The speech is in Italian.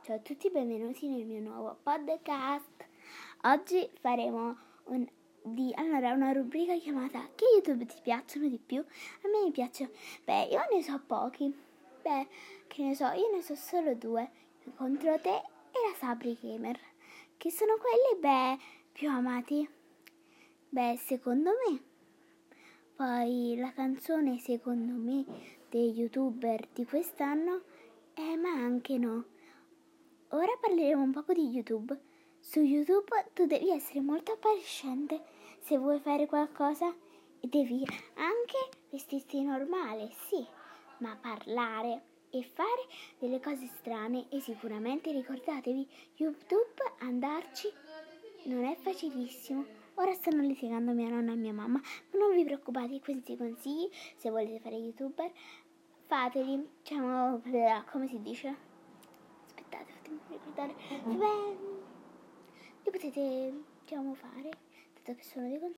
Ciao a tutti, benvenuti nel mio nuovo podcast. Oggi faremo una rubrica chiamata Che YouTube ti piacciono di più? A me mi piacciono, io ne so pochi. Io ne so solo due, Contro te e la Sabri Gamer, che sono quelli, più amati, secondo me. Poi la canzone, secondo me, dei YouTuber di quest'anno è Ma anche no. Ora parleremo un poco di YouTube. Su YouTube tu devi essere molto appariscente se vuoi fare qualcosa e devi anche vestirti normale, sì, ma parlare e fare delle cose strane e sicuramente ricordatevi, YouTube andarci non è facilissimo. Ora stanno litigando mia nonna e mia mamma, ma non vi preoccupate, questi consigli, se volete fare YouTuber, fateli, come si dice? Aspettate, fatemi ricordare. Li potete, fare, dato che sono dei consigli.